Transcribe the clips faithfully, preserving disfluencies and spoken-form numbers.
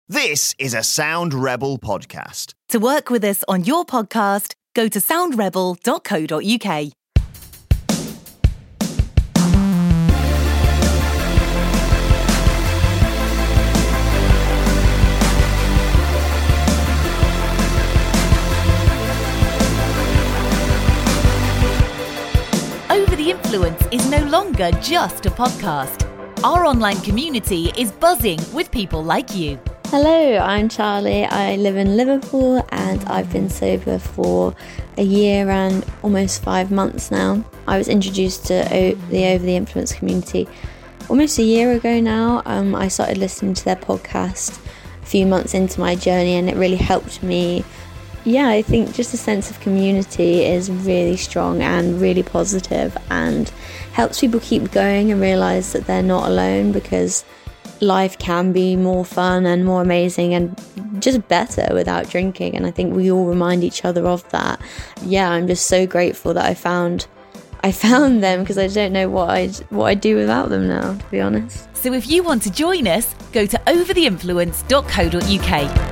This is a Sound Rebel podcast. To work with us on your podcast, go to sound rebel dot co dot uk. Over the Influence is no longer just a podcast. Our online community is buzzing with people like you. Hello, I'm Charlie. I live in Liverpool and I've been sober for a year and almost five months now. I was introduced to o- the Over the Influence community almost a year ago now. Um, I started listening to their podcast a few months into my journey and it really helped me. Yeah, I think just a sense of community is really strong and really positive and helps people keep going and realise that they're not alone, because life can be more fun and more amazing and just better without drinking, and I think we all remind each other of that. Yeah, I'm just so grateful that I found I found them, because I don't know what I'd what I'd do without them now, to be honest. So if you want to join us, go to over the influence dot co dot uk.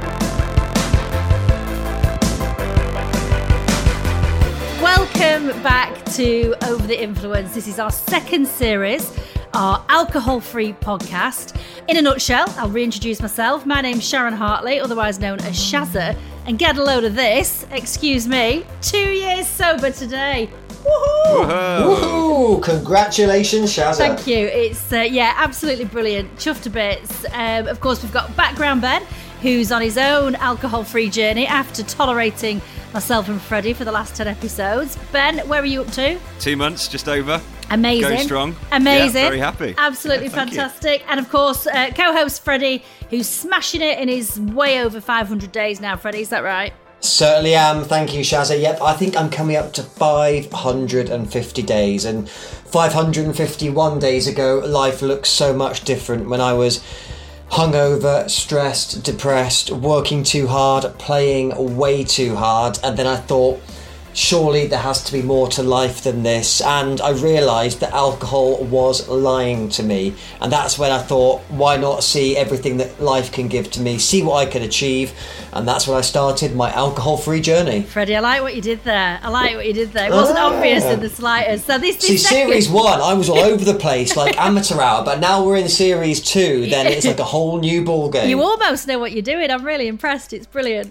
Welcome back to Over the Influence. This is our second series, our alcohol-free podcast. In a nutshell, I'll reintroduce myself. My name's Sharon Hartley, otherwise known as Shazza, and get a load of this. Excuse me, two years sober today. Woohoo! Woohoo! Congratulations, Shazza. Thank you. It's uh, yeah, absolutely brilliant. Chuffed to bits. Um, of course, we've got background Ben, who's on his own alcohol-free journey after tolerating myself and Freddie for the last ten episodes. Ben, where are you up to? Two months, just over. Amazing. Going strong. Amazing. Yeah, very happy. Absolutely yeah, fantastic. You. And of course, uh, co-host Freddie, who's smashing it in his way over five hundred days now. Freddie, is that right? Certainly am. Thank you, Shazza. Yep, I think I'm coming up to five hundred fifty days. And five hundred fifty-one days ago, life looked so much different when I was hungover, stressed, depressed, working too hard, playing way too hard, and then I thought, surely there has to be more to life than this, and I realised that alcohol was lying to me, and that's when I thought, why not see everything that life can give to me, see what I could achieve, and that's when I started my alcohol-free journey. Freddie, I like what you did there. I like what you did there. It wasn't ah. obvious in the slightest. So this, this see, second... series one, I was all over the place, like amateur hour, but now we're in series two, then it's like a whole new ball game. You almost know what you're doing. I'm really impressed. It's brilliant.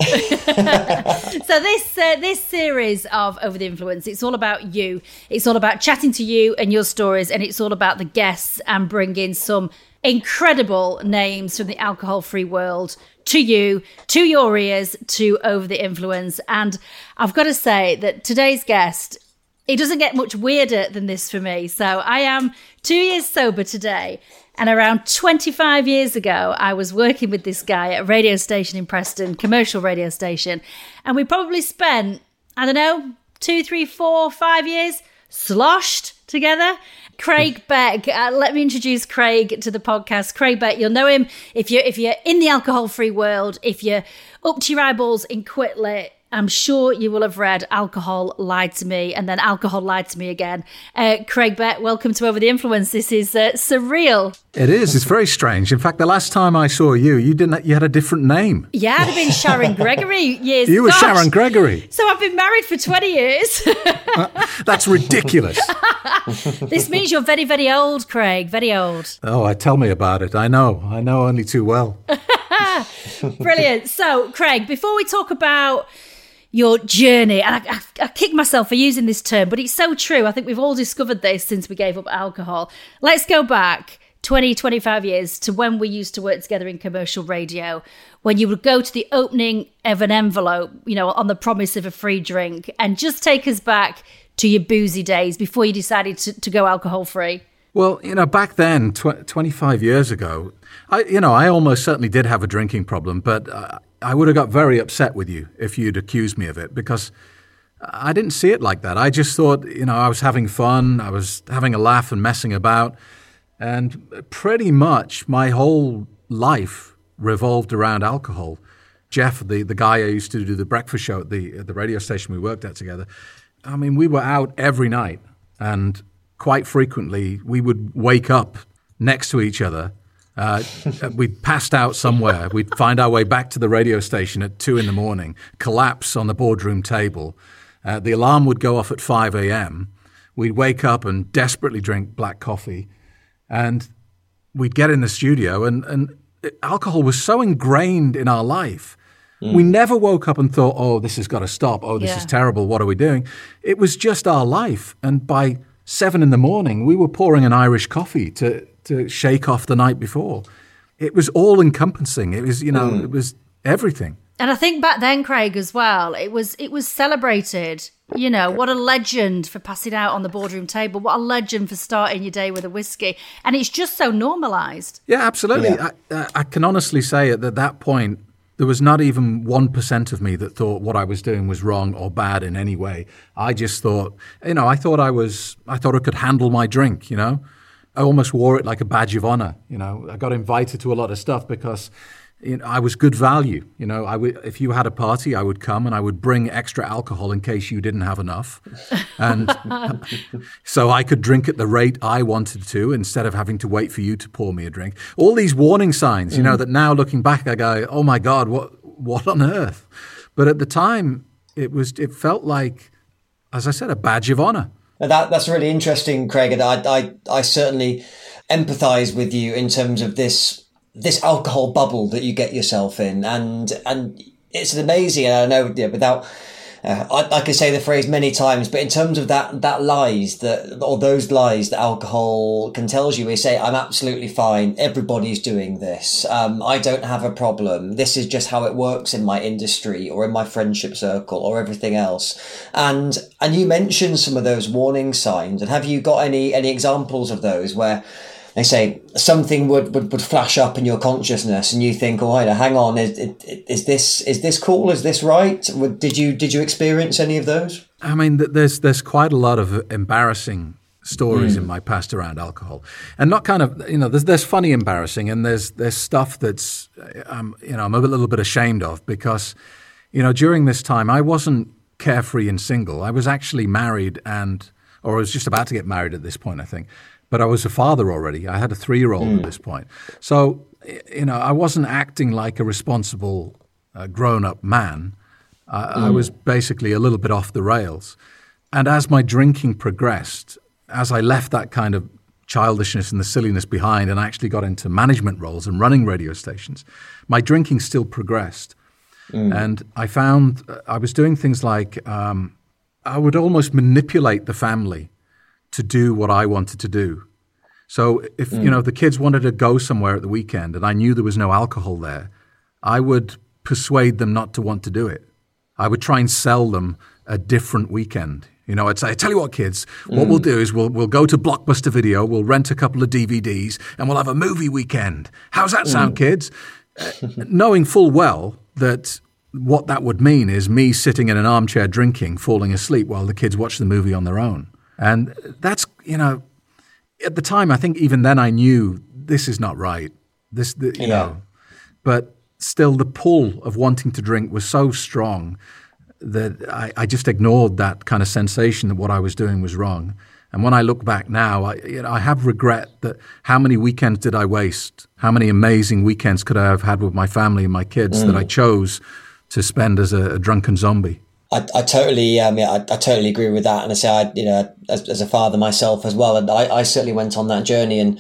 So this uh, this series of Over the Influence, it's all about you. It's all about chatting to you and your stories, and it's all about the guests and bringing some incredible names from the alcohol-free world to you, to your ears, to Over the Influence. And I've got to say that today's guest, it doesn't get much weirder than this for me. So I am two years sober today. And around twenty-five years ago, I was working with this guy at a radio station in Preston, commercial radio station. And we probably spent, I don't know, two, three, four, five years sloshed together. Craig Beck, uh, let me introduce Craig to the podcast. Craig Beck, you'll know him if you're if you're in the alcohol-free world, if you're up to your eyeballs in Quitlet. I'm sure you will have read Alcohol Lied to Me and then Alcohol Lied to Me Again. Uh, Craig Beck, welcome to Over the Influence. This is uh, surreal. It is. It's very strange. In fact, the last time I saw you, you didn't. You had a different name. Yeah, I'd have been Sharon Gregory years. You were Gosh. Sharon Gregory. So I've been married for twenty years. uh, that's ridiculous. This means you're very, very old, Craig. Very old. Oh, tell me about it. I know. I know only too well. Brilliant. So, Craig, before we talk about your journey, and I, I, I kick myself for using this term, but it's so true. I think we've all discovered this since we gave up alcohol. Let's go back twenty, twenty-five years to when we used to work together in commercial radio, when you would go to the opening of an envelope, you know, on the promise of a free drink, and just take us back to your boozy days before you decided to, to go alcohol-free. Well, you know, back then, tw- twenty-five years ago, I, you know, I almost certainly did have a drinking problem, but uh, I would have got very upset with you if you'd accused me of it, because I didn't see it like that. I just thought, you know, I was having fun, I was having a laugh and messing about, and pretty much my whole life revolved around alcohol. Jeff, the, the guy I used to do the breakfast show at the, at the radio station we worked at together, I mean, we were out every night, and quite frequently we would wake up next to each other Uh, we'd passed out somewhere. We'd find our way back to the radio station at two in the morning, collapse on the boardroom table. Uh, the alarm would go off at five a.m. We'd wake up and desperately drink black coffee. And we'd get in the studio, and, and alcohol was so ingrained in our life. Mm. We never woke up and thought, oh, this has got to stop. Oh, this yeah. is terrible. What are we doing? It was just our life. And by seven in the morning, we were pouring an Irish coffee to, to shake off the night before. It was all encompassing. It was, you know, mm. it was everything. And I think back then, Craig, as well, it was it was celebrated. You know, what a legend for passing out on the boardroom table. What a legend for starting your day with a whiskey. And it's just so normalised. Yeah, absolutely. Yeah. I, I can honestly say at that point, there was not even one percent of me that thought what I was doing was wrong or bad in any way. I just thought, you know, I thought I was, I thought I could handle my drink, you know. I almost wore it like a badge of honour, you know. I got invited to a lot of stuff because, you know, I was good value. You know, I w- if you had a party, I would come and I would bring extra alcohol in case you didn't have enough. And so I could drink at the rate I wanted to instead of having to wait for you to pour me a drink. All these warning signs, you mm. know, that now looking back, I go, oh my God, what what on earth? But at the time, it was it felt like, as I said, a badge of honour. That that's really interesting, Craig. And I I, I certainly empathise with you in terms of this this alcohol bubble that you get yourself in. And and it's amazing. And I know, yeah, without, uh, I, I could say the phrase many times, but in terms of that, that lies that, or those lies that alcohol can tell you, we say, I'm absolutely fine. Everybody's doing this. Um, I don't have a problem. This is just how it works in my industry or in my friendship circle or everything else. And, and you mentioned some of those warning signs. And have you got any, any examples of those where they say something would, would, would flash up in your consciousness and you think, oh, hang on, is, is this is this cool? Is this right? Did you did you experience any of those? I mean, there's there's quite a lot of embarrassing stories mm. in my past around alcohol, and not kind of, you know, there's there's funny embarrassing, and there's there's stuff that's um, you know, I'm a little bit ashamed of because, you know, during this time I wasn't carefree and single. I was actually married and, or I was just about to get married at this point, I think. But I was a father already. I had a three-year-old mm. at this point. So, you know, I wasn't acting like a responsible uh, grown-up man. Uh, mm. I was basically a little bit off the rails. And as my drinking progressed, as I left that kind of childishness and the silliness behind and actually got into management roles and running radio stations, my drinking still progressed. Mm. And I found uh, I was doing things like um, I would almost manipulate the family to do what I wanted to do. So if, mm. you know, the kids wanted to go somewhere at the weekend and I knew there was no alcohol there, I would persuade them not to want to do it. I would try and sell them a different weekend. You know, I'd say, I tell you what, kids, what mm. we'll do is we'll we'll go to Blockbuster Video, we'll rent a couple of D V Ds, and we'll have a movie weekend. How's that sound, mm. kids? Uh, knowing full well that what that would mean is me sitting in an armchair drinking, falling asleep while the kids watch the movie on their own. And that's, you know, at the time, I think even then I knew this is not right. This, the, you yeah. know, but still the pull of wanting to drink was so strong that I, I just ignored that kind of sensation that what I was doing was wrong. And when I look back now, I, you know, I have regret that how many weekends did I waste? How many amazing weekends could I have had with my family and my kids mm. that I chose to spend as a, a drunken zombie? I, I totally, um, yeah, I, I totally agree with that. And I say, I, you know, as, as a father myself as well, and I, I certainly went on that journey. And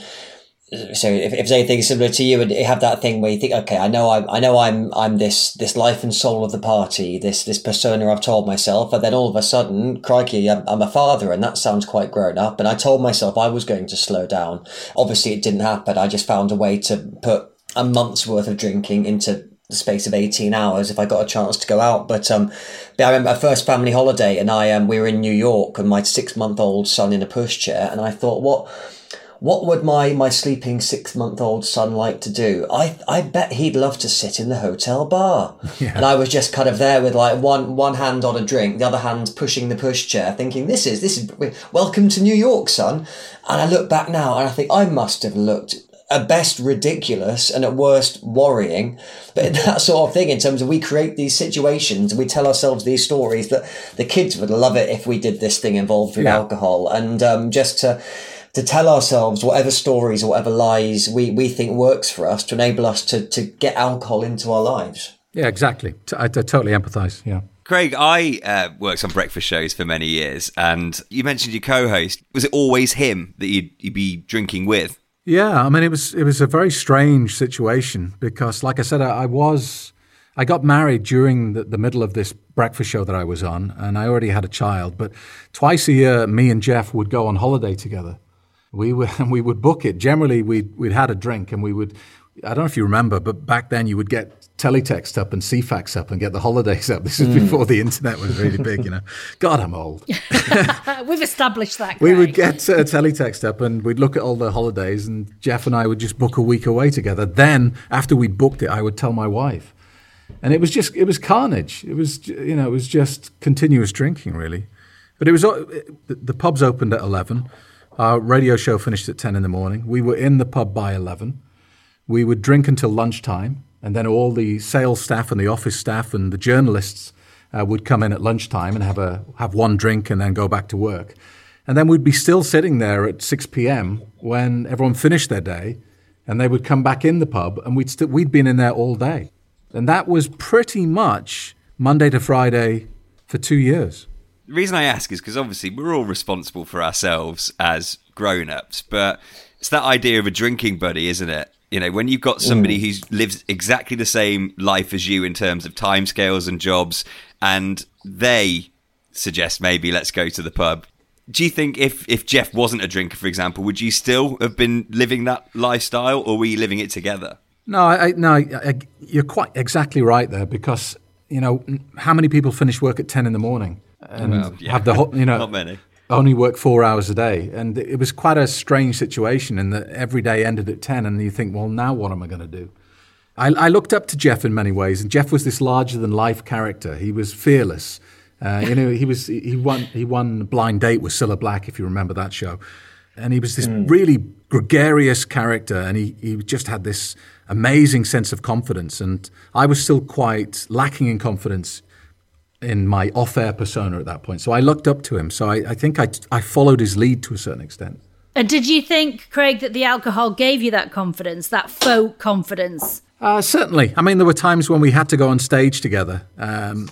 so, if, if there's anything similar to you, and you have that thing where you think, okay, I know, I, I know, I'm, I'm this, this life and soul of the party, this, this persona I've told myself, and then all of a sudden, crikey, I'm, I'm a father, and that sounds quite grown up. And I told myself I was going to slow down. Obviously, it didn't happen. I just found a way to put a month's worth of drinking into the space of eighteen hours if I got a chance to go out. But um, I remember our first family holiday, and I um, we were in New York, and my six month old son in a pushchair, and I thought, what what would my my sleeping six month old son like to do? I I bet he'd love to sit in the hotel bar. Yeah. And I was just kind of there with like one one hand on a drink, the other hand pushing the pushchair, thinking, this is this is welcome to New York, son. And I look back now, and I think I must have looked at best ridiculous and at worst worrying, but that sort of thing in terms of we create these situations and we tell ourselves these stories that the kids would love it if we did this thing involved with yeah. alcohol. And um, just to to tell ourselves whatever stories or whatever lies we, we think works for us to enable us to, to get alcohol into our lives. Yeah, exactly. I, I totally empathise, yeah. Craig, I uh, worked on breakfast shows for many years, and you mentioned your co-host. Was it always him that you'd, you'd be drinking with? Yeah, I mean, it was it was a very strange situation because, like I said, I, I was... I got married during the, the middle of this breakfast show that I was on, and I already had a child. But twice a year, me and Jeff would go on holiday together. We would, and we would book it. Generally, we'd, we'd had a drink, and we would, I don't know if you remember, but back then you would get teletext up and C FAX up and get the holidays up. This is mm. before the internet was really big, you know. God, I'm old. We've established that, Craig. We would get uh, teletext up, and we'd look at all the holidays, and Jeff and I would just book a week away together. Then, after we'd booked it, I would tell my wife. And it was just, it was carnage. It was, you know, it was just continuous drinking, really. But it was, the pubs opened at eleven. Our radio show finished at ten in the morning. We were in the pub by eleven. We would drink until lunchtime. And then all the sales staff and the office staff and the journalists uh, would come in at lunchtime and have a have one drink and then go back to work. And then we'd be still sitting there at six p.m. when everyone finished their day, and they would come back in the pub, and we'd st- we'd been in there all day. And that was pretty much Monday to Friday for two years. The reason I ask is because obviously we're all responsible for ourselves as grown-ups, but it's that idea of a drinking buddy, isn't it? You know, when you've got somebody mm. who lives exactly the same life as you in terms of timescales and jobs, and they suggest maybe let's go to the pub. Do you think if, if Jeff wasn't a drinker, for example, would you still have been living that lifestyle, or were you living it together? No, I, no, I, I, you're quite exactly right there because, you know, how many people finish work at ten in the morning and well, yeah. have the whole, you know, not many. Only work four hours a day. And it was quite a strange situation in that every day ended at ten and you think, well, now what am I going to do? I, I looked up to Jeff in many ways, and Jeff was this larger-than-life character. He was fearless. Uh, you know, he was he won he won Blind Date with Cilla Black, if you remember that show. And he was this mm. really gregarious character, and he, he just had this amazing sense of confidence. And I was still quite lacking in confidence in my off-air persona at that point. So I looked up to him. So I, I think I, I followed his lead to a certain extent. And did you think, Craig, that the alcohol gave you that confidence, that faux confidence? Uh, certainly. I mean, there were times when we had to go on stage together. Um,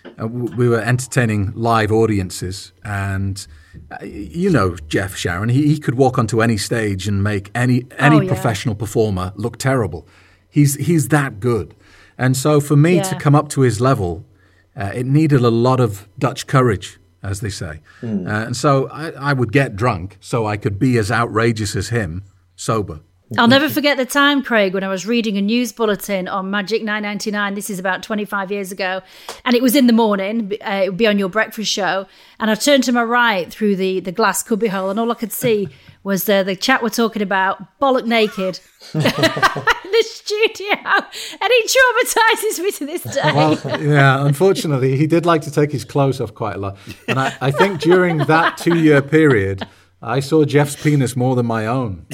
we were entertaining live audiences, and uh, you know Jeff, Sharon, he, he could walk onto any stage and make any any oh, yeah. professional performer look terrible. He's he's that good. And so for me yeah. to come up to his level, uh, it needed a lot of Dutch courage, as they say. Mm. Uh, and so I, I would get drunk so I could be as outrageous as him, sober. I'll never forget the time, Craig, when I was reading a news bulletin on Magic nine ninety-nine. This is about twenty-five years ago. And it was in the morning. Uh, it would be on your breakfast show. And I turned to my right through the, the glass cubbyhole, and all I could see was uh, the chat we're talking about, bollock naked, in the studio. And he traumatises me to this day. Well, yeah, unfortunately, he did like to take his clothes off quite a lot. And I, I think during that two-year period, I saw Jeff's penis more than my own.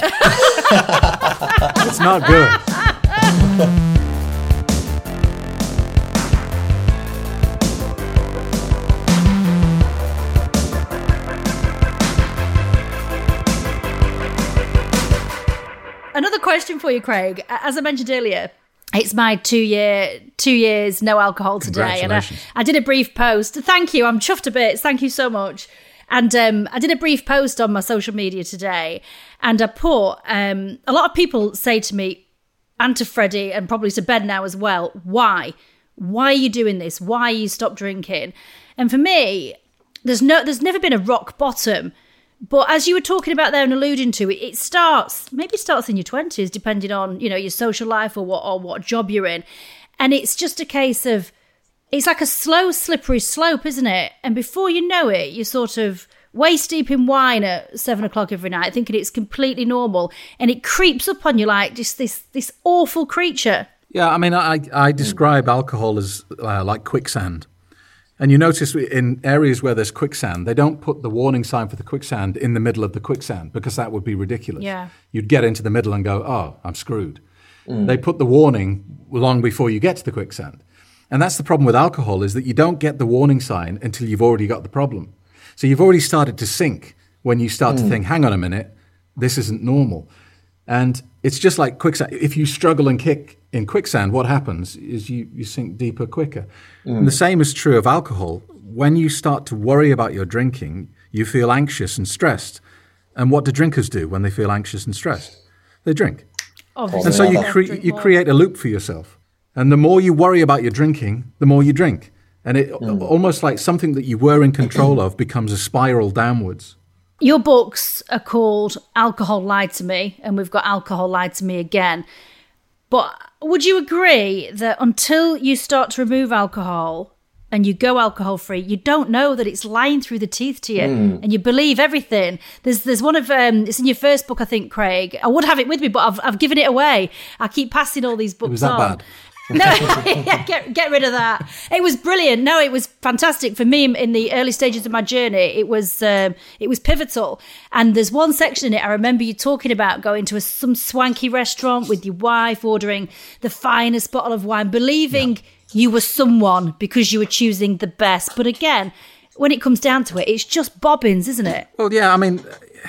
It's not good. Another question for you, Craig. As I mentioned earlier, it's my two year, two years no alcohol today, and I, I did a brief post. Thank you. I'm chuffed a bit. Thank you so much. And um, I did a brief post on my social media today, and I put, um, a lot of people say to me, and to Freddie, and probably to Ben now as well, why? Why are you doing this? Why you stop drinking? And for me, there's no, there's never been a rock bottom. But as you were talking about there and alluding to it, it starts, maybe starts in your twenties, depending on, you know, your social life or what, or what job you're in. And it's just a case of, it's like a slow, slippery slope, isn't it? And before you know it, you're sort of waist deep in wine at seven o'clock every night, thinking it's completely normal. And it creeps up on you like just this this awful creature. Yeah, I mean, I, I describe alcohol as uh, like quicksand. And you notice in areas where there's quicksand, they don't put the warning sign for the quicksand in the middle of the quicksand, because that would be ridiculous. Yeah. You'd get into the middle and go, oh, I'm screwed. Mm. They put the warning long before you get to the quicksand. And that's the problem with alcohol, is that you don't get the warning sign until you've already got the problem. So you've already started to sink when you start mm. to think, hang on a minute, this isn't normal. And it's just like quicksand. If you struggle and kick in quicksand, what happens is you, you sink deeper quicker. Mm. And the same is true of alcohol. When you start to worry about your drinking, you feel anxious and stressed. And what do drinkers do when they feel anxious and stressed? They drink. Obviously. And so you, cre- you create a loop for yourself. And the more you worry about your drinking, the more you drink. And it mm. almost like something that you were in control of becomes a spiral downwards. Your books are called Alcohol Lied to Me, and we've got Alcohol Lied to Me again. But would you agree that until you start to remove alcohol and you go alcohol free, you don't know that it's lying through the teeth to you, mm. and you believe everything? There's there's one of um, it's in your first book, I think, Craig. I would have it with me, but I've I've given it away. I keep passing all these books on. Was that on. bad? No, yeah, get get rid of that. It was brilliant. No, it was fantastic for me in the early stages of my journey. It was um, it was pivotal. And there's one section in it I remember you talking about going to a, some swanky restaurant with your wife, ordering the finest bottle of wine, believing yeah. you were someone because you were choosing the best. But again, when it comes down to it, it's just bobbins, isn't it? Well, yeah. I mean,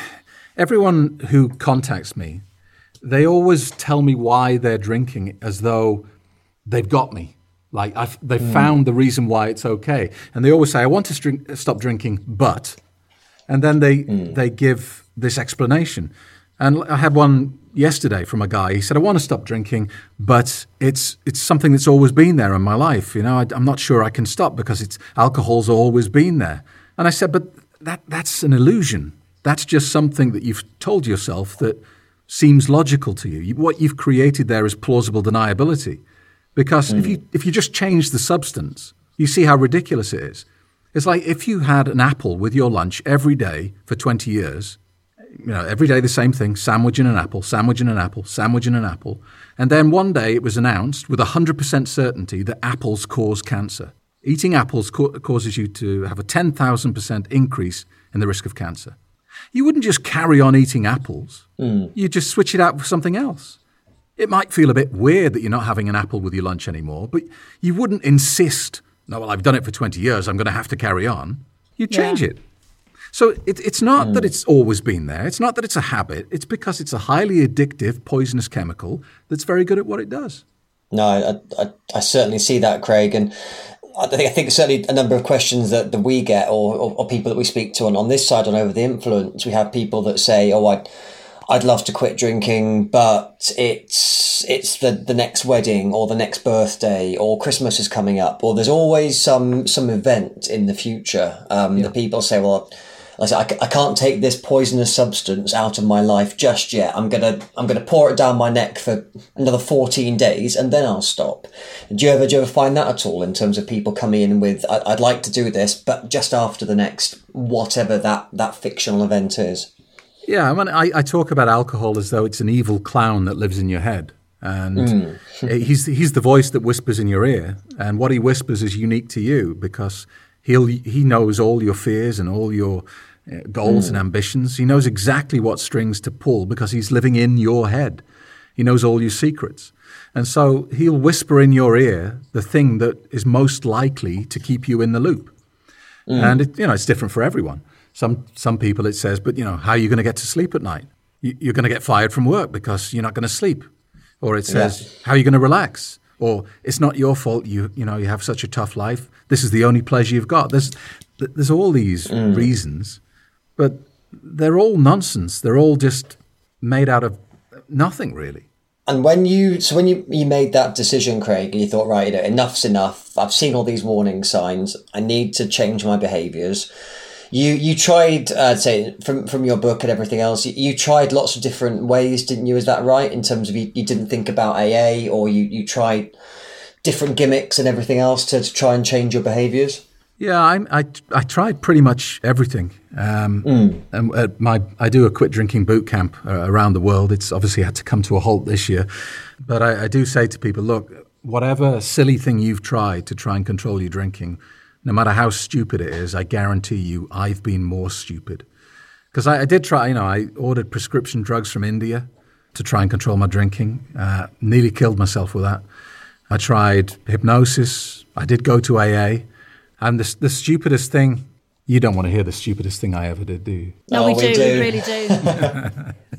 everyone who contacts me, they always tell me why they're drinking as though they've got me. Like, I've, they've mm. found the reason why it's okay. And they always say, I want to drink, stop drinking, but... And then they mm. they give this explanation. And I had one yesterday from a guy. He said, I want to stop drinking, but it's it's something that's always been there in my life. You know, I, I'm not sure I can stop because it's alcohol's always been there. And I said, but that that's an illusion. That's just something that you've told yourself that seems logical to you. you what you've created there is plausible deniability. Because mm. if you if you just change the substance, you see how ridiculous it is. It's like if you had an apple with your lunch every day for twenty years, you know, every day the same thing, sandwich and an apple, sandwich and an apple, sandwich and an apple, and then one day it was announced with one hundred percent certainty that apples cause cancer. Eating apples co- causes you to have a ten thousand percent increase in the risk of cancer. You wouldn't just carry on eating apples. Mm. You'd just switch it out for something else. It might feel a bit weird that you're not having an apple with your lunch anymore, but you wouldn't insist, no, well, I've done it for twenty years, I'm going to have to carry on. You'd change yeah. it. So it, it's not mm. that it's always been there. It's not that it's a habit. It's because it's a highly addictive, poisonous chemical that's very good at what it does. No, I, I, I certainly see that, Craig. And I think, I think certainly a number of questions that, that we get or, or, or people that we speak to on, on this side on Over the Influence, we have people that say, oh, I I'd love to quit drinking, but it's it's the, the next wedding or the next birthday or Christmas is coming up, or there's always some some event in the future. Um, yeah. The people say, well, I, say, I, I can't take this poisonous substance out of my life just yet. I'm gonna I'm gonna pour it down my neck for another fourteen days and then I'll stop. Do you ever do you ever find that at all in terms of people coming in with I, I'd like to do this, but just after the next whatever that that fictional event is? Yeah, I mean, I, I talk about alcohol as though it's an evil clown that lives in your head. And mm. he's he's the voice that whispers in your ear. And what he whispers is unique to you because he'll he knows all your fears and all your uh, goals mm. and ambitions. He knows exactly what strings to pull because he's living in your head. He knows all your secrets. And so he'll whisper in your ear the thing that is most likely to keep you in the loop. Mm. And, it, you know, it's different for everyone. Some some people it says, but, you know, how are you going to get to sleep at night? You, you're going to get fired from work because you're not going to sleep. Or it says, yeah. how are you going to relax? Or it's not your fault. You you know, you have such a tough life. This is the only pleasure you've got. There's there's all these mm. reasons, but they're all nonsense. They're all just made out of nothing, really. And when you, so when you, you made that decision, Craig, and you thought, right, you know, enough's enough. I've seen all these warning signs. I need to change my behaviours. You you tried, I'd uh, say, from from your book and everything else, you, you tried lots of different ways, didn't you? Is that right? In terms of you, you didn't think about A A, or you, you tried different gimmicks and everything else to, to try and change your behaviours? Yeah, I, I, I tried pretty much everything. Um, mm. and at my I do a quit drinking boot camp uh, around the world. It's obviously had to come to a halt this year. But I, I do say to people, look, whatever silly thing you've tried to try and control your drinking, no matter how stupid it is, I guarantee you I've been more stupid. Because I, I did try, you know, I ordered prescription drugs from India to try and control my drinking. Uh, nearly killed myself with that. I tried hypnosis. I did go to A A. And the, the stupidest thing, you don't want to hear the stupidest thing I ever did, do you? No, oh, we, we do. do. We really do.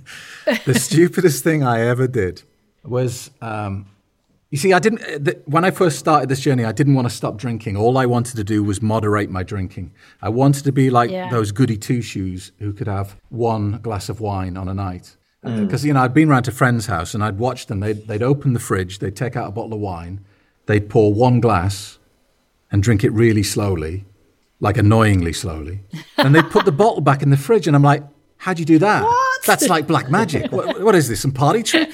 The stupidest thing I ever did was, um, you see, I didn't, the, when I first started this journey, I didn't want to stop drinking. All I wanted to do was moderate my drinking. I wanted to be like Yeah. those goody two-shoes who could have one glass of wine on a night. Because, you know, I'd been round to friends' house and I'd watched them. They'd, they'd open the fridge, they'd take out a bottle of wine, they'd pour one glass and drink it really slowly, like annoyingly slowly. And they'd put the bottle back in the fridge and I'm like, how'd you do that? What? That's like black magic. What, what is this, some party trick?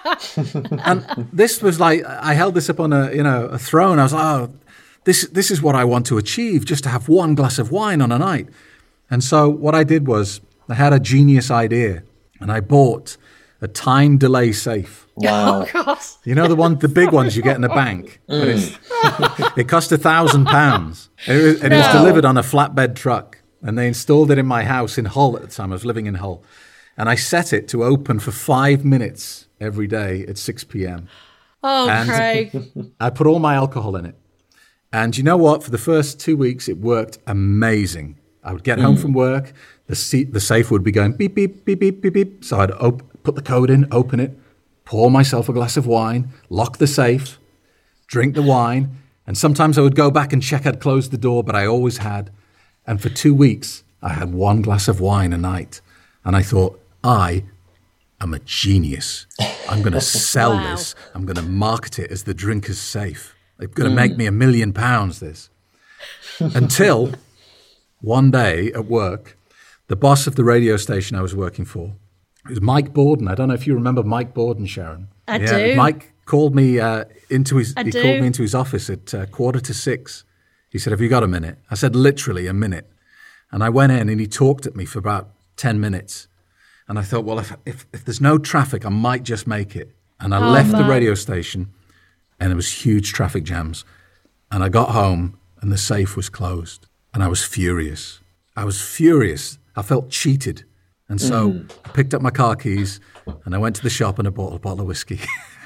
And this was like, I held this up on a, you know, a throne. I was like, oh, this, this is what I want to achieve, just to have one glass of wine on a night. And so what I did was I had a genius idea and I bought a time delay safe. Wow. Oh, God. You know, the one, the big ones you get in a bank. But it's, it cost a thousand pounds. And it was, and it was No. delivered on a flatbed truck. And they installed it in my house in Hull at the time. I was living in Hull. And I set it to open for five minutes every day at six p.m. Oh, And- Craig. I put all my alcohol in it. And you know what? For the first two weeks, it worked amazing. I would get home from work. The seat, the safe would be going beep, beep, beep, beep, beep, beep. So I'd op- put the code in, open it, pour myself a glass of wine, lock the safe, drink the wine. And sometimes I would go back and check I'd closed the door, but I always had. And for two weeks, I had one glass of wine a night. And I thought, I am a genius. I'm going to sell Wow. this. I'm going to market it as the drinker's safe. It's going to make me a million pounds, this. Until one day at work, the boss of the radio station I was working for, it was Mike Borden. I don't know if you remember Mike Borden, Sharon. I do. Mike called me uh, into his. I he do. called me into his office at uh, quarter to six. He said, "Have you got a minute?" I said, "Literally a minute." And I went in and he talked at me for about ten minutes. And I thought, well, if if, if there's no traffic, I might just make it. And I Oh, left the man. radio station, and there was huge traffic jams. And I got home, and the safe was closed. And I was furious. I was furious. I felt cheated. And so Mm. I picked up my car keys, and I went to the shop and I bought a bottle of whiskey.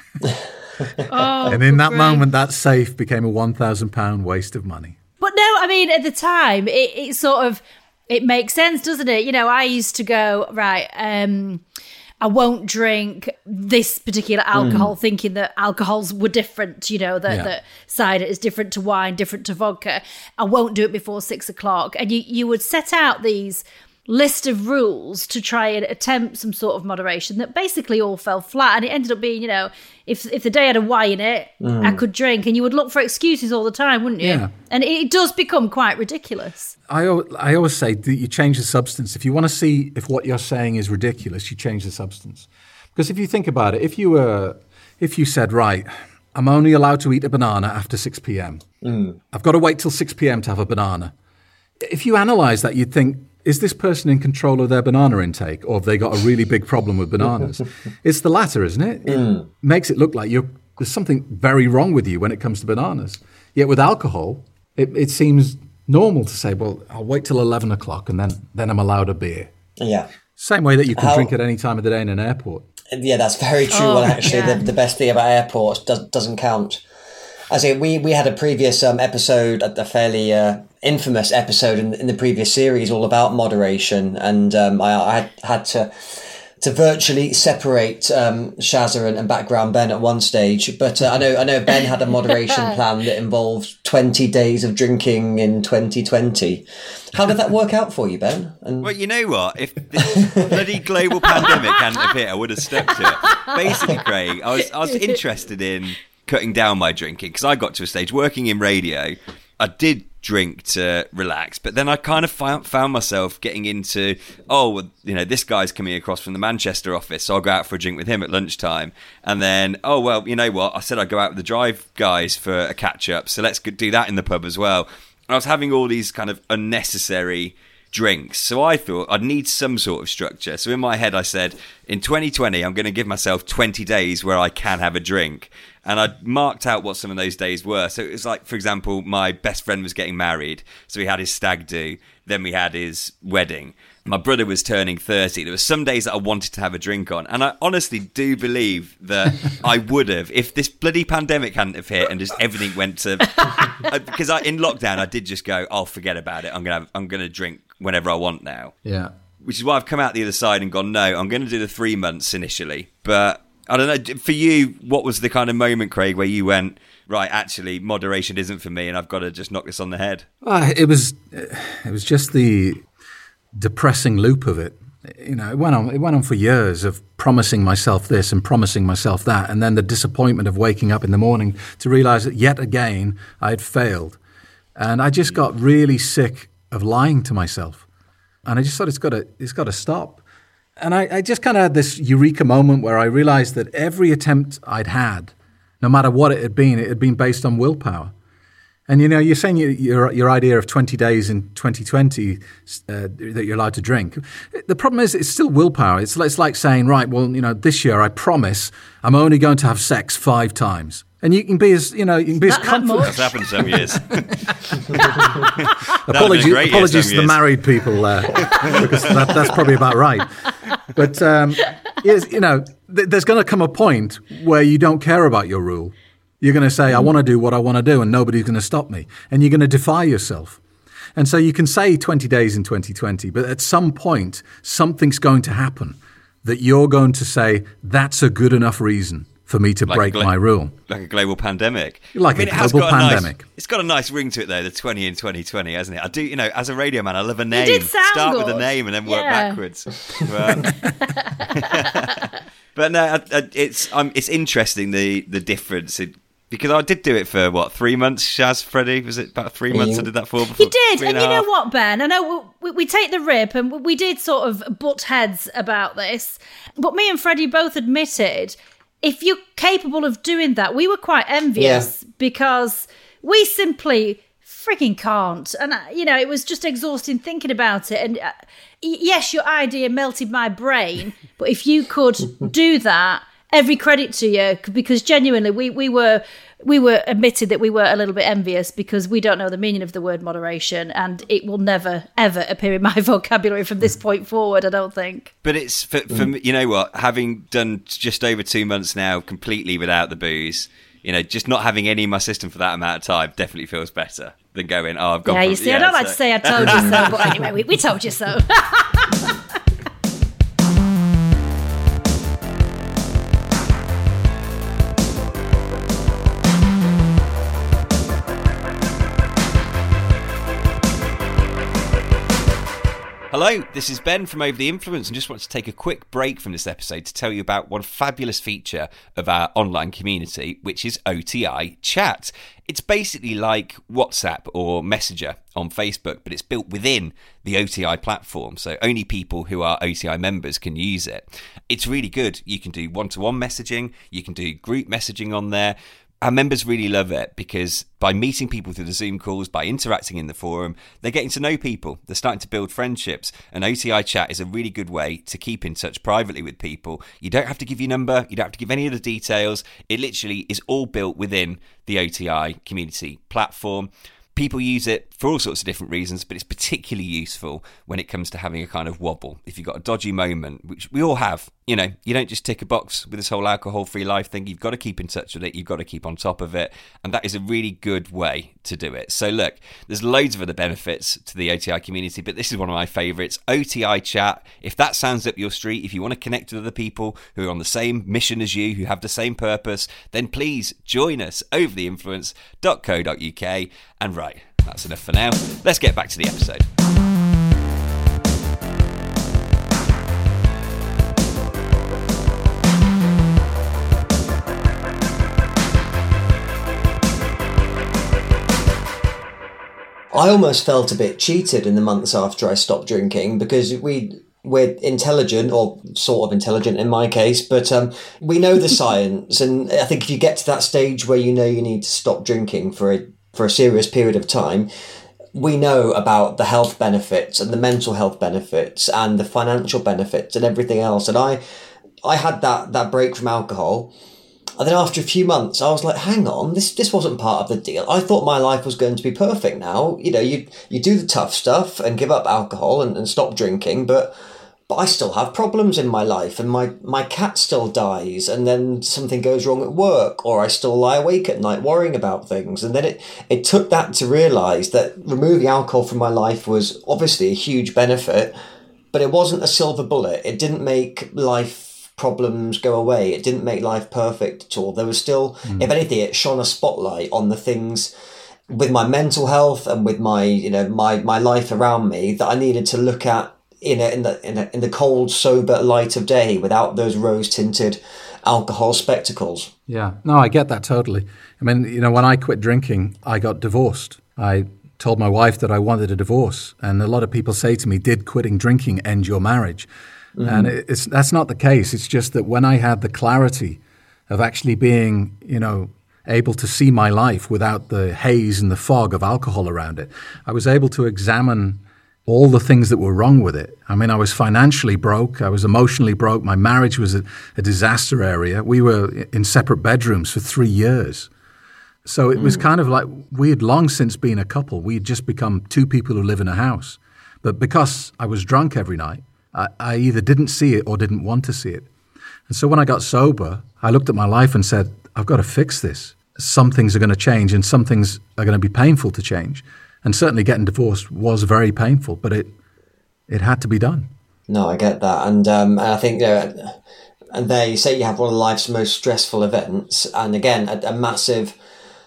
Oh, and in that Craig. moment, that safe became a one thousand pound waste of money. But no, I mean, at the time, it, it sort of, it makes sense, doesn't it? You know, I used to go, right, um, I won't drink this particular alcohol, thinking that alcohols were different, you know, that, Yeah. that cider is different to wine, different to vodka. I won't do it before six o'clock. And you, you would set out these list of rules to try and attempt some sort of moderation that basically all fell flat. And it ended up being, you know, if if the day had a Y in it, I could drink. And you would look for excuses all the time, wouldn't you? Yeah. And it does become quite ridiculous. I, al- I always say that you change the substance. If you want to see if what you're saying is ridiculous, you change the substance. Because if you think about it, if you were, if you said, right, I'm only allowed to eat a banana after six p.m. I've got to wait till six p.m. to have a banana. If you analyse that, you'd think, is this person in control of their banana intake, or have they got a really big problem with bananas? It's the latter, isn't it? It makes it look like you're, there's something very wrong with you when it comes to bananas. Yet with alcohol, it, it seems normal to say, well, I'll wait till eleven o'clock and then, then I'm allowed a beer. Yeah. Same way that you can How- drink at any time of the day in an airport. Yeah, that's very true. Oh, well, actually, yeah. the, the best thing about airports does, doesn't count. I say we, we had a previous um, episode, a fairly uh, infamous episode in, in the previous series, all about moderation, and um, I, I had, had to to virtually separate um, Shazza and, and background Ben at one stage. But uh, I know I know Ben had a moderation plan that involved twenty days of drinking in twenty twenty. How did that work out for you, Ben? And Well, you know what? If this bloody global pandemic hadn't have hit, I would have stuck to it. Basically, Craig, I was I was interested in cutting down my drinking because I got to a stage working in radio. I did drink to relax, but then I kind of found, found myself getting into, oh, well, you know, this guy's coming across from the Manchester office, so I'll go out for a drink with him at lunchtime. And then, oh, well, you know what? I said I'd go out with the Drive guys for a catch up, so let's go do that in the pub as well. And I was having all these kind of unnecessary drinks. So I thought I'd need some sort of structure. So in my head, I said, in twenty twenty, I'm going to give myself twenty days where I can have a drink. And I marked out what some of those days were. So it was like, for example, my best friend was getting married. So we had his stag do. Then we had his wedding. My brother was turning thirty. There were some days that I wanted to have a drink on. And I honestly do believe that I would have, if this bloody pandemic hadn't have hit and just everything went to... Because I, in lockdown, I did just go, oh, forget about it. I'm going to I'm going to drink whenever I want now. Yeah. which is why I've come out the other side and gone, no, I'm going to do the three months initially. But I don't know, for you, what was the kind of moment, Craig, where you went, right, actually, moderation isn't for me and I've got to just knock this on the head? Uh, it was, it was just the depressing loop of it. You know, it went on, it went on for years of promising myself this and promising myself that. And then the disappointment of waking up in the morning to realize that yet again I had failed. And I just got really sick of lying to myself. And I just thought it's got to, it's got to stop. And I, I just kind of had this eureka moment where I realized that every attempt I'd had, no matter what it had been, it had been based on willpower. And, you know, you're saying your, your, your idea of twenty days in twenty twenty uh, that you're allowed to drink. The problem is it's still willpower. It's, it's like saying, right, well, you know, this year I promise I'm only going to have sex five times. And you can be as, you know, you can be as confident. That's happened some years. apologies apologies to the married people there, because that, that's probably about right. But, um, you know, th- there's going to come a point where you don't care about your rule. You're going to say, I want to do what I want to do and nobody's going to stop me. And you're going to defy yourself. And so you can say twenty days in twenty twenty, but at some point, something's going to happen that you're going to say, that's a good enough reason for me to like break glo- my rule. Like a global pandemic. Like I mean, a global pandemic. Nice, it's got a nice ring to it, though, the twenty in twenty twenty, hasn't it? I do, you know, as a radio man, I love a name. It did sound Start good. with a name and then work Yeah. backwards. But, but no, it's um, it's interesting, the, the difference. It, because I did do it for, what, three months, Shaz, Freddie? Was it about three months I did that for? Before, You did, three and, and you a know half? what, Ben? I know we, we take the rip, and we did sort of butt heads about this, but me and Freddie both admitted, if you're capable of doing that, we were quite envious Yeah. because we simply freaking can't. And, uh, you know, it was just exhausting thinking about it. And uh, y- yes, your idea melted my brain, but if you could do that, every credit to you, because genuinely we, we were we were admitted that we were a little bit envious because we don't know the meaning of the word moderation, and it will never ever appear in my vocabulary from this point forward, I don't think. But it's for, for me, you know what, having done just over two months now completely without the booze, you know, just not having any in my system for that amount of time definitely feels better than going, oh, I've gone Yeah, from, you see, I don't like so- to say I told you so, but anyway, we, we told you so. Hello, this is Ben from Over the Influence, and just want to take a quick break from this episode to tell you about one fabulous feature of our online community, which is O T I Chat. It's basically like WhatsApp or Messenger on Facebook, but it's built within the O T I platform, so only people who are O T I members can use it. It's really good. You can do one-to-one messaging, you can do group messaging on there. Our members really love it because by meeting people through the Zoom calls, by interacting in the forum, they're getting to know people. They're starting to build friendships. And O T I Chat is a really good way to keep in touch privately with people. You don't have to give your number. You don't have to give any of the details. It literally is all built within the O T I community platform. People use it for all sorts of different reasons, but it's particularly useful when it comes to having a kind of wobble. If you've got a dodgy moment, which we all have, you know, you don't just tick a box with this whole alcohol-free life thing. You've got to keep in touch with it. You've got to keep on top of it. And that is a really good way to do it. So look, there's loads of other benefits to the O T I community, but this is one of my favourites, O T I Chat. If that sounds up your street, if you want to connect with other people who are on the same mission as you, who have the same purpose, then please join us over the influence dot co dot uk. And right, that's enough for now. Let's get back to the episode. I almost felt a bit cheated in the months after I stopped drinking because we we're intelligent, or sort of intelligent in my case, but um, we know the science, and I think if you get to that stage where you know you need to stop drinking for a for a serious period of time, we know about the health benefits and the mental health benefits and the financial benefits and everything else. And I I had that that break from alcohol. And then after a few months, I was like, hang on, this this wasn't part of the deal. I thought my life was going to be perfect now. You know, you you do the tough stuff and give up alcohol and, and stop drinking, but but I still have problems in my life, and my, my cat still dies, and then something goes wrong at work, or I still lie awake at night worrying about things. And then it, it took that to realise that removing alcohol from my life was obviously a huge benefit, but it wasn't a silver bullet. It didn't make life problems go away. It didn't make life perfect at all. There was still, mm. if anything, it shone a spotlight on the things with my mental health and with my, you know, my, my life around me that I needed to look at in a, in the in, a, in the cold, sober light of day without those rose-tinted alcohol spectacles. Yeah, no, I get that totally. I mean, you know, when I quit drinking, I got divorced. I told my wife that I wanted a divorce, and a lot of people say to me, "Did quitting drinking end your marriage?" Mm-hmm. And it's that's not the case. It's just that when I had the clarity of actually being, you know, able to see my life without the haze and the fog of alcohol around it, I was able to examine all the things that were wrong with it. I mean, I was financially broke. I was emotionally broke. My marriage was a, a disaster area. We were in separate bedrooms for three years. So it mm. was kind of like we had long since been a couple. We had just become two people who live in a house. But because I was drunk every night, I, I either didn't see it or didn't want to see it. And so when I got sober, I looked at my life and said, I've got to fix this. Some things are going to change and some things are going to be painful to change. And certainly getting divorced was very painful, but it it had to be done. No, I get that. And um, and I think, you know, and there you say you have one of life's most stressful events. And again, a, a massive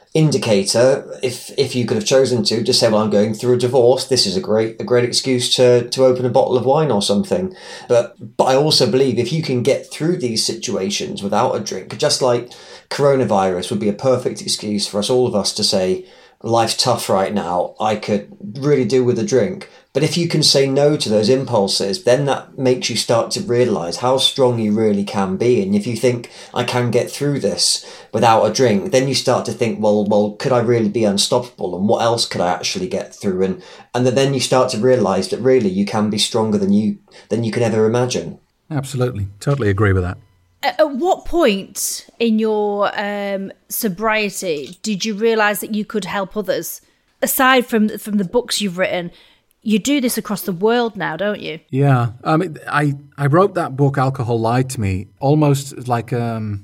indicator, if if you could have chosen to, just say, well, I'm going through a divorce. This is a great a great excuse to, to open a bottle of wine or something. But but I also believe if you can get through these situations without a drink, just like coronavirus would be a perfect excuse for us, all of us, to say, life's tough right now, I could really do with a drink. But if you can say no to those impulses, then that makes you start to realise how strong you really can be. And if you think, I can get through this without a drink, then you start to think, well, well, could I really be unstoppable? And what else could I actually get through? And and then you start to realise that really you can be stronger than you than you can ever imagine. Absolutely. Totally agree with that. At what point in your um, sobriety did you realise that you could help others? Aside from from the books you've written, you do this across the world now, don't you? Yeah. I mean, I, I wrote that book, Alcohol Lied to Me, almost like um,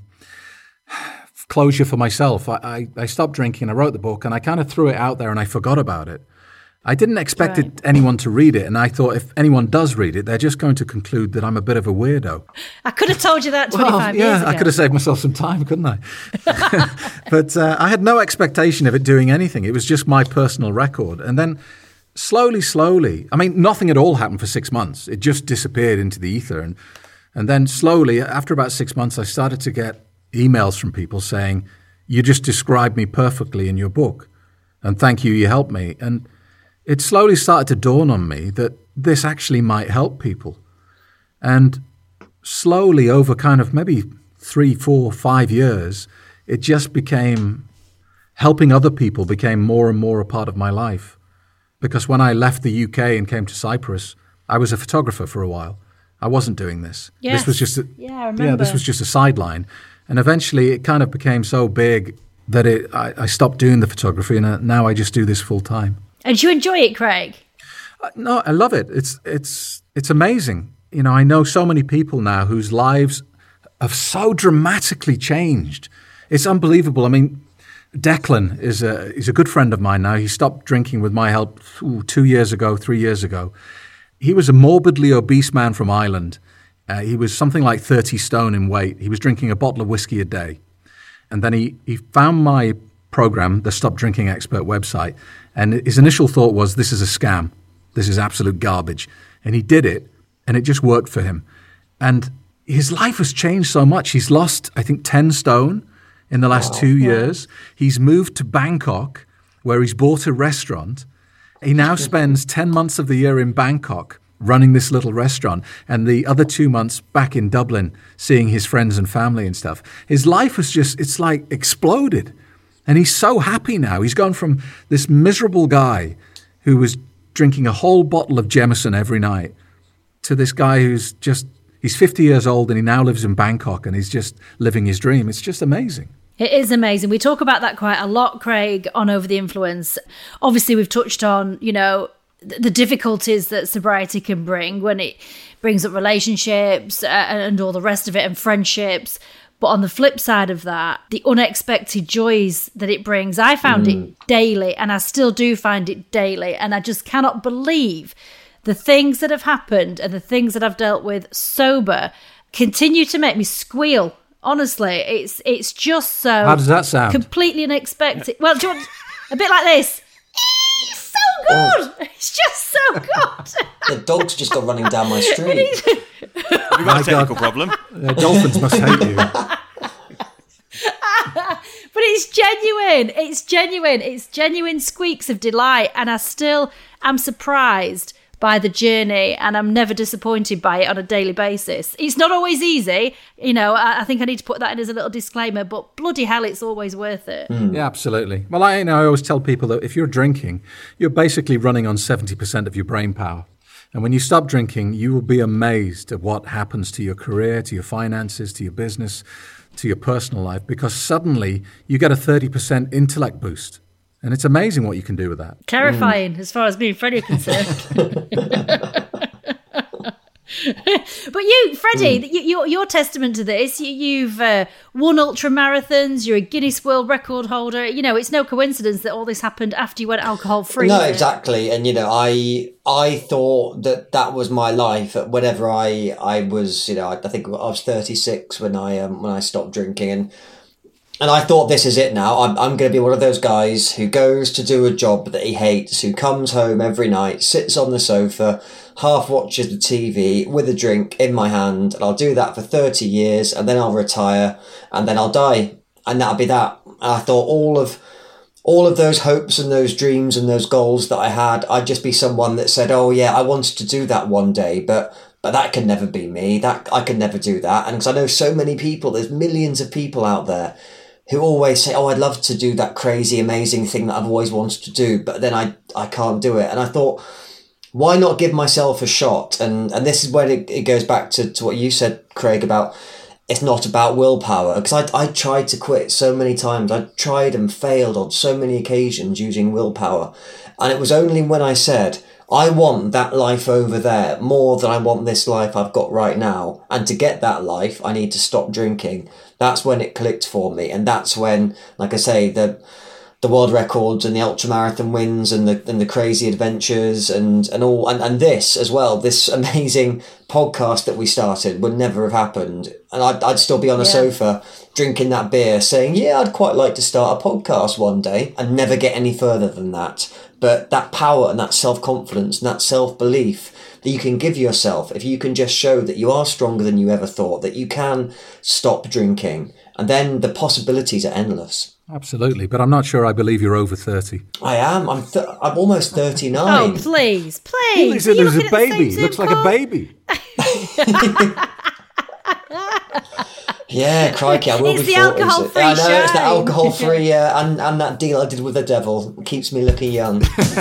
closure for myself. I, I, I stopped drinking, I wrote the book, and I kind of threw it out there and I forgot about it. I didn't expect right. it, anyone to read it, and I thought if anyone does read it, they're just going to conclude that I'm a bit of a weirdo. I could have told you that twenty-five well, yeah, years ago. I could have saved myself some time, couldn't I? But uh, I had no expectation of it doing anything. It was just my personal record. And then slowly, slowly, I mean, nothing at all happened for six months. It just disappeared into the ether. And, and then slowly, after about six months, I started to get emails from people saying, you just described me perfectly in your book. And thank you, you helped me. And it slowly started to dawn on me that this actually might help people. And slowly, over kind of maybe three, four, five years, it just became, helping other people became more and more a part of my life. Because when I left the U K and came to Cyprus, I was a photographer for a while. I wasn't doing this. Yes. This was just a, yeah, I remember. Yeah, this was just a sideline. And eventually it kind of became so big that it, I, I stopped doing the photography, and now I just do this full time. And do you enjoy it, Craig? Uh, no, I love it. It's it's it's amazing. You know, I know so many people now whose lives have so dramatically changed. It's unbelievable. I mean, Declan is a is a good friend of mine now. He stopped drinking with my help ooh, two years ago, three years ago. He was a morbidly obese man from Ireland. Uh, he was something like thirty stone in weight. He was drinking a bottle of whiskey a day. And then he, he found my program, the Stop Drinking Expert website, and his initial thought was, this is a scam. This is absolute garbage. And he did it, and it just worked for him. And his life has changed so much. He's lost, I think, ten stone in the last wow. two years. He's moved to Bangkok, where he's bought a restaurant. He now spends ten months of the year in Bangkok running this little restaurant, and the other two months back in Dublin seeing his friends and family and stuff. His life has just, it's like exploded. And he's so happy now. He's gone from this miserable guy who was drinking a whole bottle of Jameson every night to this guy who's just, he's fifty years old and he now lives in Bangkok and he's just living his dream. It's just amazing. It is amazing. We talk about that quite a lot, Craig, on Over the Influence. Obviously, we've touched on, you know, the difficulties that sobriety can bring when it brings up relationships and all the rest of it, and friendships. But on the flip side of that, the unexpected joys that it brings, I found mm. it daily, and I still do find it daily. And I just cannot believe the things that have happened and the things that I've dealt with sober continue to make me squeal. Honestly, it's it's just so... How does that sound? Completely unexpected. Well, do you want a bit like this? It's so good. Oh. It's just so good. The dog's just got running down my street. We've got a technical problem. Uh, dolphins must hate you. But it's genuine. It's genuine. It's genuine squeaks of delight. And I still am surprised by the journey, and I'm never disappointed by it on a daily basis. It's not always easy. You know, I, I think I need to put that in as a little disclaimer, but bloody hell, it's always worth it. Mm. Yeah, absolutely. Well, I, you know, I always tell people that if you're drinking, you're basically running on seventy percent of your brain power. And when you stop drinking, you will be amazed at what happens to your career, to your finances, to your business, to your personal life, because suddenly you get a thirty percent intellect boost. And it's amazing what you can do with that. Terrifying, mm. as far as me and Freddie are concerned. But you, Freddie, mm. you, you're, you're testament to this. You, you've uh, won ultra marathons. You're a Guinness World Record holder. You know, it's no coincidence that all this happened after you went alcohol free. No, exactly. And, you know, I I thought that that was my life. Whenever I I was, you know, I, I think I was thirty-six when I um, when I stopped drinking, and and I thought, this is it now. I'm I'm going to be one of those guys who goes to do a job that he hates, who comes home every night, sits on the sofa, half watches the T V with a drink in my hand, and I'll do that for thirty years, and then I'll retire, and then I'll die, and that'll be that. And I thought all of all of those hopes and those dreams and those goals that I had, I'd just be someone that said, oh yeah, I wanted to do that one day, but but that can never be me. That I can never do that. And because I know so many people, there's millions of people out there who always say, oh, I'd love to do that crazy, amazing thing that I've always wanted to do, but then I I can't do it. And I thought, why not give myself a shot? And and this is where it, it goes back to, to what you said, Craig, about it's not about willpower. Because I, I tried to quit so many times. I tried and failed on so many occasions using willpower. And it was only when I said, I want that life over there more than I want this life I've got right now. And to get that life, I need to stop drinking. That's when it clicked for me. And that's when, like I say, the... the world records and the ultramarathon wins and the and the crazy adventures and, and all and, and this as well, this amazing podcast that we started would never have happened. And I'd, I'd still be on a yeah. sofa drinking that beer saying, yeah, I'd quite like to start a podcast one day, and never get any further than that. But that power and that self-confidence and that self-belief that you can give yourself, if you can just show that you are stronger than you ever thought, that you can stop drinking, and then the possibilities are endless. Absolutely, but I'm not sure I believe you're over thirty. I am. I'm th- I'm almost thirty-nine. Oh, please, please. He looks, there's a baby. He looks like a baby. Yeah, crikey, I will it's be the alcohol-free I know, show. It's the alcohol-free uh, and, and that deal I did with the devil. It keeps me looking young.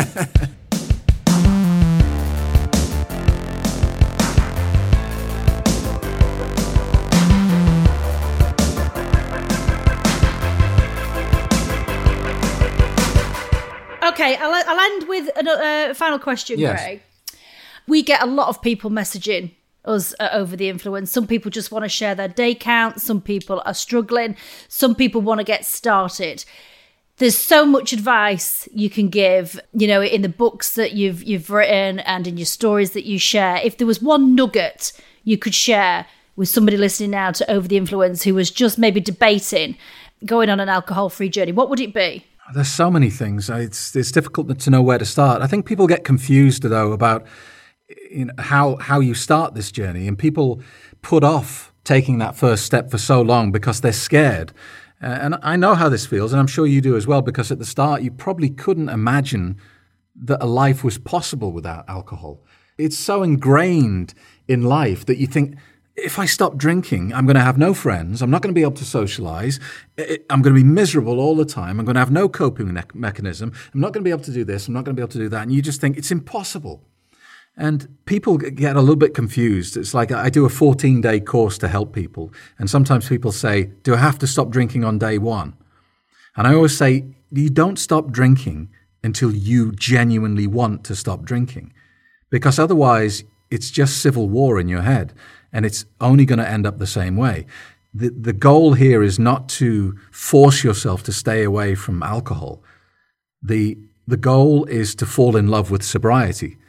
Okay, I'll, I'll end with a uh, final question, yes. Greg. We get a lot of people messaging us uh, over the influence. Some people just want to share their day count. Some people are struggling. Some people want to get started. There's so much advice you can give, you know, in the books that you've you've written and in your stories that you share. If there was one nugget you could share with somebody listening now to Over the Influence who was just maybe debating going on an alcohol-free journey, what would it be? There's so many things. It's it's difficult to know where to start. I think people get confused, though, about you know, how how you start this journey, and people put off taking that first step for so long because they're scared. Uh, and I know how this feels, and I'm sure you do as well, because at the start you probably couldn't imagine that a life was possible without alcohol. It's so ingrained in life that you think, if I stop drinking, I'm going to have no friends. I'm not going to be able to socialize. I'm going to be miserable all the time. I'm going to have no coping me- mechanism. I'm not going to be able to do this. I'm not going to be able to do that. And you just think it's impossible. And people get a little bit confused. It's like I do a fourteen-day course to help people. And sometimes people say, do I have to stop drinking on day one? And I always say, you don't stop drinking until you genuinely want to stop drinking. Because otherwise, it's just civil war in your head. And it's only going to end up the same way. The the goal here is not to force yourself to stay away from alcohol. The the goal is to fall in love with sobriety,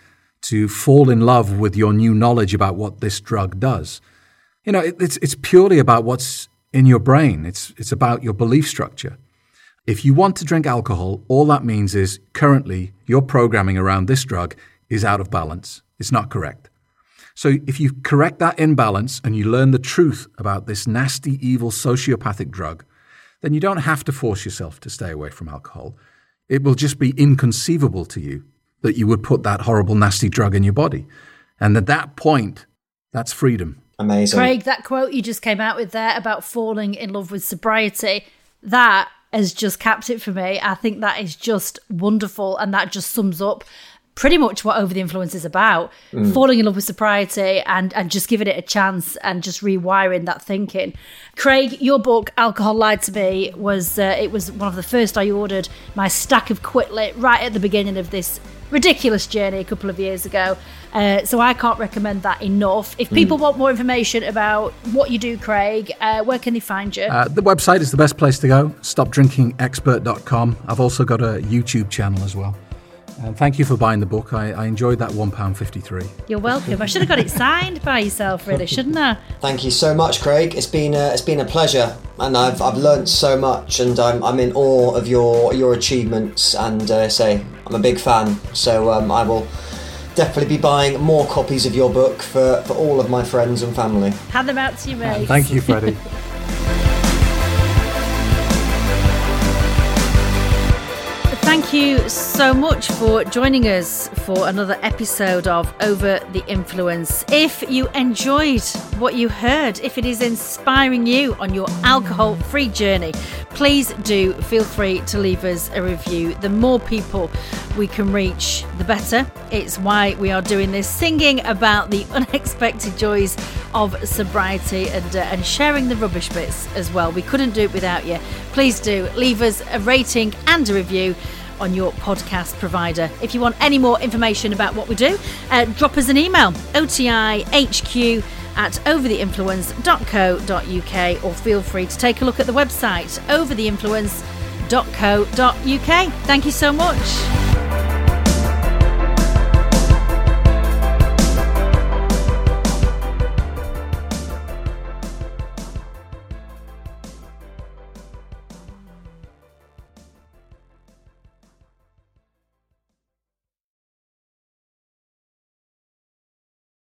to fall in love with your new knowledge about what this drug does. You know, it, it's it's purely about what's in your brain. It's it's about your belief structure. If you want to drink alcohol, all that means is currently your programming around this drug is out of balance. It's not correct. So if you correct that imbalance and you learn the truth about this nasty, evil, sociopathic drug, then you don't have to force yourself to stay away from alcohol. It will just be inconceivable to you that you would put that horrible, nasty drug in your body. And at that point, that's freedom. Amazing. Craig, that quote you just came out with there about falling in love with sobriety, that has just capped it for me. I think that is just wonderful, and that just sums up pretty much what Over the Influence is about. Mm. Falling in love with sobriety and, and just giving it a chance and just rewiring that thinking. Craig, your book, Alcohol Lied to Me, was uh, it was one of the first I ordered. My stack of Quitlet right at the beginning of this ridiculous journey a couple of years ago. Uh, so I can't recommend that enough. If people mm. want more information about what you do, Craig, uh, where can they find you? Uh, the website is the best place to go, stop drinking expert dot com. I've also got a YouTube channel as well. And thank you for buying the book. I, I enjoyed that one pound fifty-three. You're welcome. I should have got it signed by yourself, really, shouldn't I? Thank you so much, Craig. It's been a, it's been a pleasure, and I've I've learned so much, and I'm I'm in awe of your your achievements. And uh, say I'm a big fan. So um, I will definitely be buying more copies of your book for, for all of my friends and family. Hand them out to you, mate. Thank you, Freddie. Thank you so much for joining us for another episode of Over the Influence. If you enjoyed what you heard, if it is inspiring you on your alcohol-free journey, please do feel free to leave us a review. The more people we can reach, the better. It's why we are doing this, singing about the unexpected joys of sobriety and, uh, and sharing the rubbish bits as well. We couldn't do it without you. Please do leave us a rating and a review on your podcast provider. If you want any more information about what we do, uh, drop us an email, otihq at over the influence dot co dot uk, or feel free to take a look at the website over the influence dot co dot uk. Thank you so much.